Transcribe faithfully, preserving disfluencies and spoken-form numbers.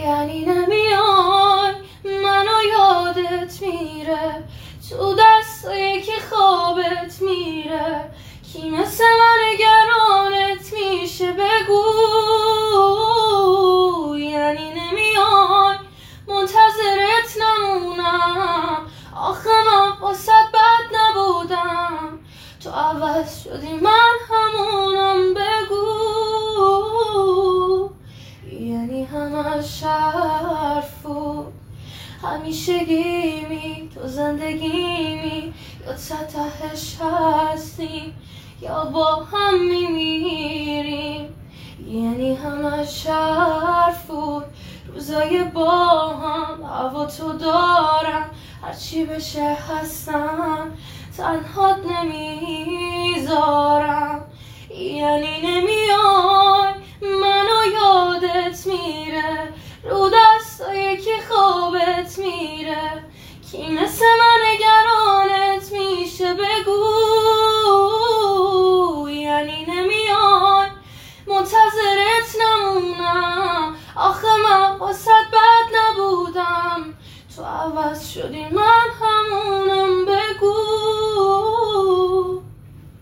یعنی نمیای منو یادت میره تو دستایی که خوابت میره کی مثل من نگرانت میشه بگو یعنی نمیای منتظرت نمونم آخه من واسه بد نبودم تو عوض شدی من همونم بگو یعنی همش حرف بود همیشگیمی تو زندگیمی یا ته تهش هستیم یا با هم میمیریم یعنی همش حرف بود روزای با هم هوا تو دارم هرچی بشه هستم تنهات نمیذارم یعنی نمیای منو یادت میره رو دستایی که خوابت میره کی مثل من نگرانت میشه بگو یعنی نمیای منتظرت نمونم آخه من واسه بد نبودم تو عوض شدی من همون